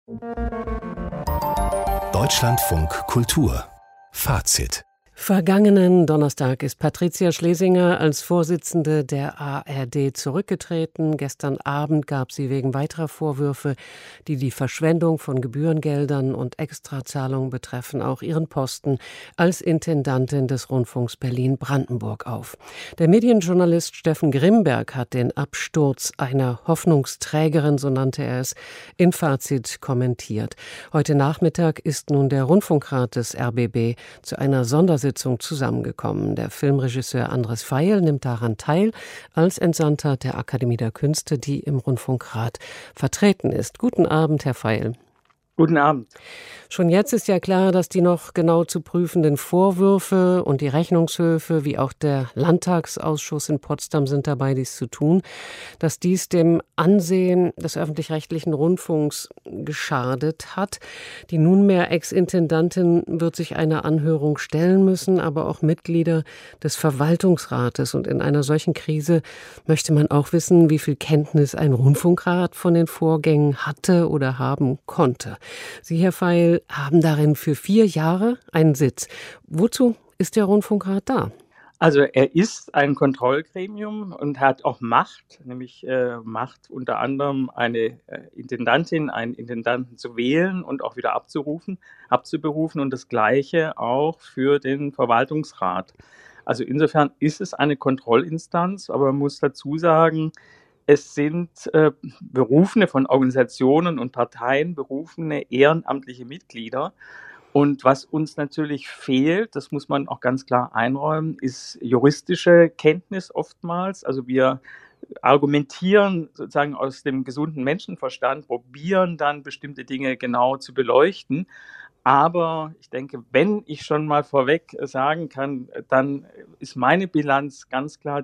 Deutschlandfunk Kultur Fazit. Vergangenen Donnerstag ist Patricia Schlesinger als Vorsitzende der ARD zurückgetreten. Gestern Abend gab sie wegen weiterer Vorwürfe, die die Verschwendung von Gebührengeldern und Extrazahlungen betreffen, auch ihren Posten als Intendantin des Rundfunks Berlin-Brandenburg auf. Der Medienjournalist Steffen Grimberg hat den Absturz einer Hoffnungsträgerin, so nannte er es, in Fazit kommentiert. Heute Nachmittag ist nun der Rundfunkrat des RBB zu einer Sondersitzung zusammengekommen. Der Filmregisseur Andres Feil nimmt daran teil, als Entsandter der Akademie der Künste, die im Rundfunkrat vertreten ist. Guten Abend, Herr Feil. Guten Abend. Schon jetzt ist ja klar, dass die noch genau zu prüfenden Vorwürfe und die Rechnungshöfe, wie auch der Landtagsausschuss in Potsdam sind dabei, dies zu tun, dass dies dem Ansehen des öffentlich-rechtlichen Rundfunks geschadet hat. Die nunmehr Ex-Intendantin wird sich einer Anhörung stellen müssen, aber auch Mitglieder des Verwaltungsrates. Und in einer solchen Krise möchte man auch wissen, wie viel Kenntnis ein Rundfunkrat von den Vorgängen hatte oder haben konnte. Sie, Herr Feil, haben darin für 4 Jahre einen Sitz. Wozu ist der Rundfunkrat da? Also er ist ein Kontrollgremium und hat auch Macht, nämlich Macht unter anderem eine Intendantin, einen Intendanten zu wählen und auch wieder abzuberufen und das Gleiche auch für den Verwaltungsrat. Also insofern ist es eine Kontrollinstanz, aber man muss dazu sagen, es sind berufene von Organisationen und Parteien, berufene ehrenamtliche Mitglieder. Und was uns natürlich fehlt, das muss man auch ganz klar einräumen, ist juristische Kenntnis oftmals. Also wir argumentieren sozusagen aus dem gesunden Menschenverstand, probieren dann bestimmte Dinge genau zu beleuchten. Aber ich denke, wenn ich schon mal vorweg sagen kann, dann ist meine Bilanz ganz klar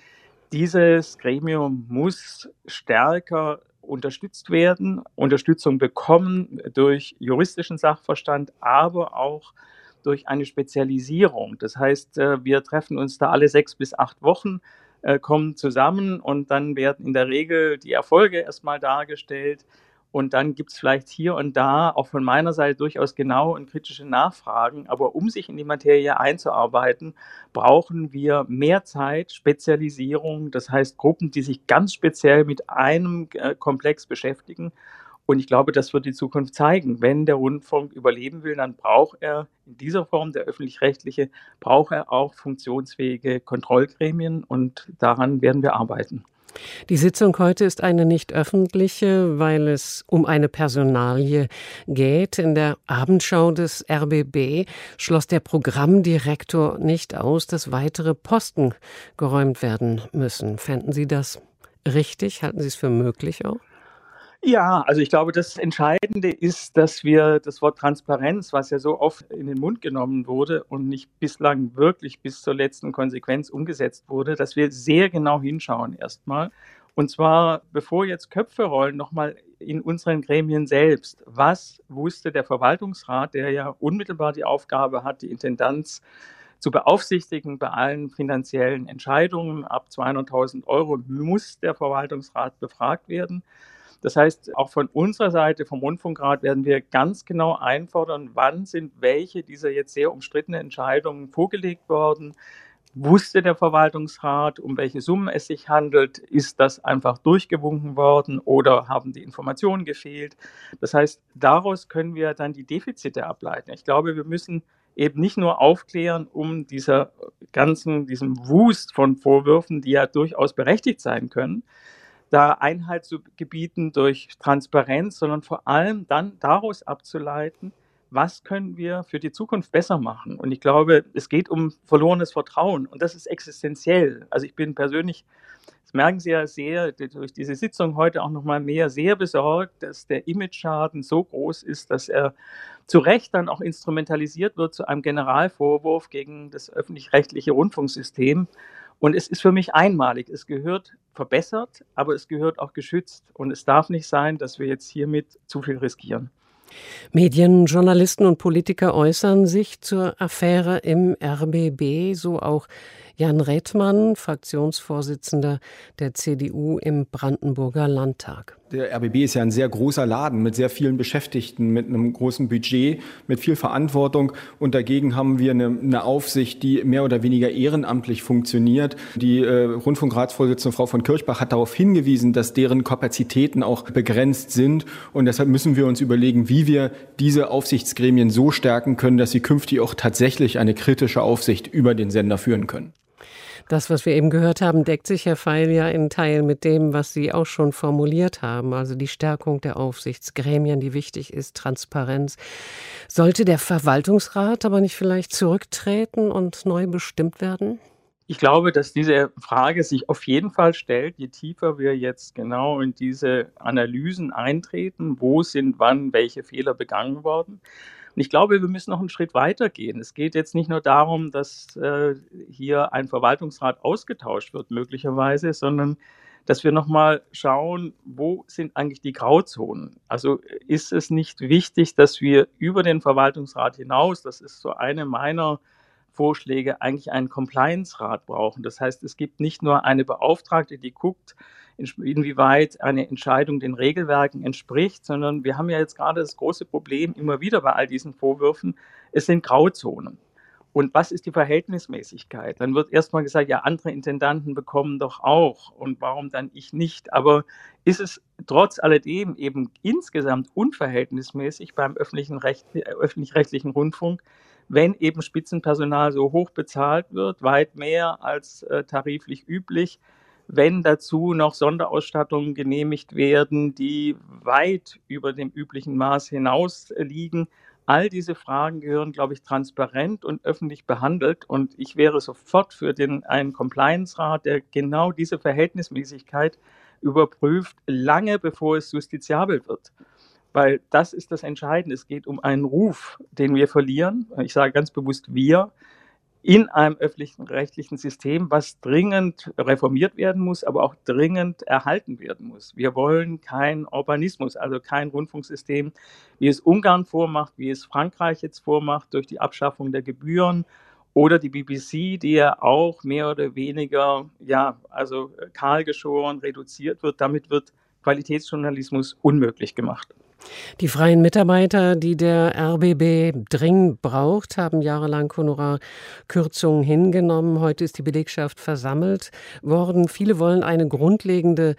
dieses Gremium muss stärker unterstützt werden, Unterstützung bekommen durch juristischen Sachverstand, aber auch durch eine Spezialisierung. Das heißt, wir treffen uns da alle 6 bis 8 Wochen, kommen zusammen und dann werden in der Regel die Erfolge erstmal dargestellt. Und dann gibt es vielleicht hier und da auch von meiner Seite durchaus genaue und kritische Nachfragen. Aber um sich in die Materie einzuarbeiten, brauchen wir mehr Zeit, Spezialisierung. Das heißt Gruppen, die sich ganz speziell mit einem Komplex beschäftigen. Und ich glaube, das wird die Zukunft zeigen. Wenn der Rundfunk überleben will, dann braucht er in dieser Form, der öffentlich-rechtliche, braucht er auch funktionsfähige Kontrollgremien. Und daran werden wir arbeiten. Die Sitzung heute ist eine nicht öffentliche, weil es um eine Personalie geht. In der Abendschau des RBB schloss der Programmdirektor nicht aus, dass weitere Posten geräumt werden müssen. Fänden Sie das richtig? Halten Sie es für möglich auch? Ja, also ich glaube, das Entscheidende ist, dass wir das Wort Transparenz, was ja so oft in den Mund genommen wurde und nicht bislang wirklich bis zur letzten Konsequenz umgesetzt wurde, dass wir sehr genau hinschauen erstmal. Und zwar, bevor jetzt Köpfe rollen, nochmal in unseren Gremien selbst. Was wusste der Verwaltungsrat, der ja unmittelbar die Aufgabe hat, die Intendanz zu beaufsichtigen bei allen finanziellen Entscheidungen? Ab 200.000 € muss der Verwaltungsrat befragt werden. Das heißt, auch von unserer Seite, vom Rundfunkrat, werden wir ganz genau einfordern, wann sind welche dieser jetzt sehr umstrittenen Entscheidungen vorgelegt worden. Wusste der Verwaltungsrat, um welche Summen es sich handelt? Ist das einfach durchgewunken worden oder haben die Informationen gefehlt? Das heißt, daraus können wir dann die Defizite ableiten. Ich glaube, wir müssen eben nicht nur aufklären, um diesem Wust von Vorwürfen, die ja durchaus berechtigt sein können, da Einhalt zu gebieten durch Transparenz, sondern vor allem dann daraus abzuleiten, was können wir für die Zukunft besser machen. Und ich glaube, es geht um verlorenes Vertrauen und das ist existenziell. Also ich bin persönlich, das merken Sie ja sehr, durch diese Sitzung heute auch nochmal mehr, sehr besorgt, dass der Imageschaden so groß ist, dass er zu Recht dann auch instrumentalisiert wird zu einem Generalvorwurf gegen das öffentlich-rechtliche Rundfunksystem. Und es ist für mich einmalig. Es gehört verbessert, aber es gehört auch geschützt. Und es darf nicht sein, dass wir jetzt hiermit zu viel riskieren. Medien, Journalisten und Politiker äußern sich zur Affäre im RBB, so auch Jan Räthmann, Fraktionsvorsitzender der CDU im Brandenburger Landtag. Der RBB ist ja ein sehr großer Laden mit sehr vielen Beschäftigten, mit einem großen Budget, mit viel Verantwortung. Und dagegen haben wir eine Aufsicht, die mehr oder weniger ehrenamtlich funktioniert. Die Rundfunkratsvorsitzende Frau von Kirchbach hat darauf hingewiesen, dass deren Kapazitäten auch begrenzt sind. Und deshalb müssen wir uns überlegen, wie wir diese Aufsichtsgremien so stärken können, dass sie künftig auch tatsächlich eine kritische Aufsicht über den Sender führen können. Das, was wir eben gehört haben, deckt sich, Herr Feil, ja in Teilen mit dem, was Sie auch schon formuliert haben. Also die Stärkung der Aufsichtsgremien, die wichtig ist, Transparenz. Sollte der Verwaltungsrat aber nicht vielleicht zurücktreten und neu bestimmt werden? Ich glaube, dass diese Frage sich auf jeden Fall stellt, je tiefer wir jetzt genau in diese Analysen eintreten, wo sind wann welche Fehler begangen worden. Und ich glaube, wir müssen noch einen Schritt weiter gehen. Es geht jetzt nicht nur darum, dass hier ein Verwaltungsrat ausgetauscht wird möglicherweise, sondern dass wir nochmal schauen, wo sind eigentlich die Grauzonen? Also ist es nicht wichtig, dass wir über den Verwaltungsrat hinaus, das ist so eine meiner Vorschläge, eigentlich einen Compliance-Rat brauchen. Das heißt, es gibt nicht nur eine Beauftragte, die guckt, inwieweit eine Entscheidung den Regelwerken entspricht, sondern wir haben ja jetzt gerade das große Problem immer wieder bei all diesen Vorwürfen, es sind Grauzonen. Und was ist die Verhältnismäßigkeit? Dann wird erstmal gesagt, ja, andere Intendanten bekommen doch auch und warum dann ich nicht? Aber ist es trotz alledem eben insgesamt unverhältnismäßig beim öffentlich-rechtlichen Rundfunk, wenn eben Spitzenpersonal so hoch bezahlt wird, weit mehr als tariflich üblich, wenn dazu noch Sonderausstattungen genehmigt werden, die weit über dem üblichen Maß hinaus liegen. All diese Fragen gehören, glaube ich, transparent und öffentlich behandelt. Und ich wäre sofort für einen Compliance-Rat, der genau diese Verhältnismäßigkeit überprüft, lange bevor es justiziabel wird. Weil das ist das Entscheidende. Es geht um einen Ruf, den wir verlieren. Ich sage ganz bewusst wir. In einem öffentlich-rechtlichen System, was dringend reformiert werden muss, aber auch dringend erhalten werden muss. Wir wollen keinen Urbanismus, also kein Rundfunksystem, wie es Ungarn vormacht, wie es Frankreich jetzt vormacht, durch die Abschaffung der Gebühren oder die BBC, die ja auch mehr oder weniger, kahlgeschoren reduziert wird. Damit wird Qualitätsjournalismus unmöglich gemacht. Die freien Mitarbeiter, die der RBB dringend braucht, haben jahrelang Honorarkürzungen hingenommen. Heute ist die Belegschaft versammelt worden. Viele wollen eine grundlegende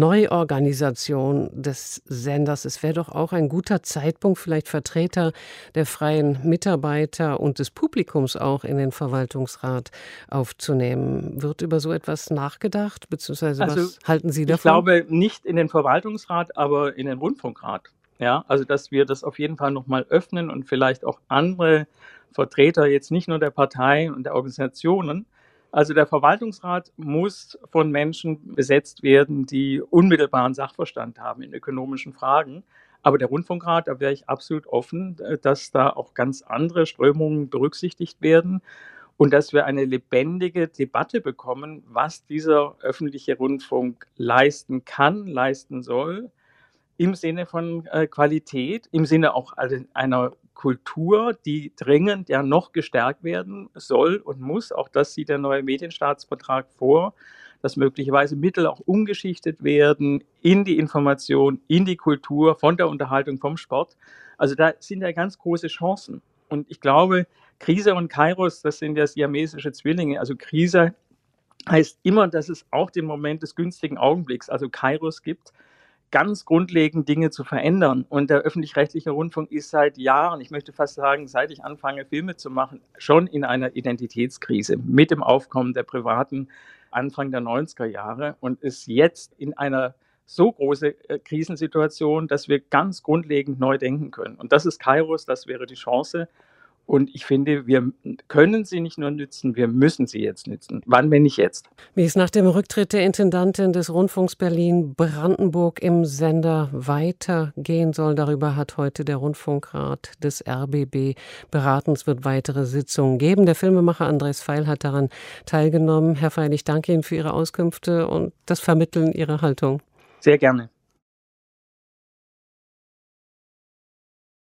Neuorganisation des Senders. Es wäre doch auch ein guter Zeitpunkt, vielleicht Vertreter der freien Mitarbeiter und des Publikums auch in den Verwaltungsrat aufzunehmen. Wird über so etwas nachgedacht, beziehungsweise was halten Sie davon? Ich glaube nicht in den Verwaltungsrat, aber in den Rundfunkrat. Ja, also dass wir das auf jeden Fall nochmal öffnen und vielleicht auch andere Vertreter, jetzt nicht nur der Partei und der Organisationen. Also der Verwaltungsrat muss von Menschen besetzt werden, die unmittelbaren Sachverstand haben in ökonomischen Fragen. Aber der Rundfunkrat, da wäre ich absolut offen, dass da auch ganz andere Strömungen berücksichtigt werden und dass wir eine lebendige Debatte bekommen, was dieser öffentliche Rundfunk leisten kann, leisten soll. Im Sinne von Qualität, im Sinne auch einer Kultur, die dringend ja noch gestärkt werden soll und muss. Auch das sieht der neue Medienstaatsvertrag vor, dass möglicherweise Mittel auch umgeschichtet werden in die Information, in die Kultur, von der Unterhaltung, vom Sport. Also da sind ja ganz große Chancen. Und ich glaube, Krise und Kairos, das sind ja siamesische Zwillinge. Also Krise heißt immer, dass es auch den Moment des günstigen Augenblicks, also Kairos gibt, ganz grundlegend Dinge zu verändern. Und der öffentlich-rechtliche Rundfunk ist seit Jahren, ich möchte fast sagen, seit ich anfange, Filme zu machen, schon in einer Identitätskrise mit dem Aufkommen der Privaten Anfang der 90er Jahre und ist jetzt in einer so große Krisensituation, dass wir ganz grundlegend neu denken können. Und das ist Kairos, das wäre die Chance. Und ich finde, wir können sie nicht nur nützen, wir müssen sie jetzt nützen. Wann, wenn nicht jetzt? Wie es nach dem Rücktritt der Intendantin des Rundfunks Berlin-Brandenburg im Sender weitergehen soll, darüber hat heute der Rundfunkrat des RBB beraten. Es wird weitere Sitzungen geben. Der Filmemacher Andres Feil hat daran teilgenommen. Herr Feil, ich danke Ihnen für Ihre Auskünfte und das Vermitteln Ihrer Haltung. Sehr gerne.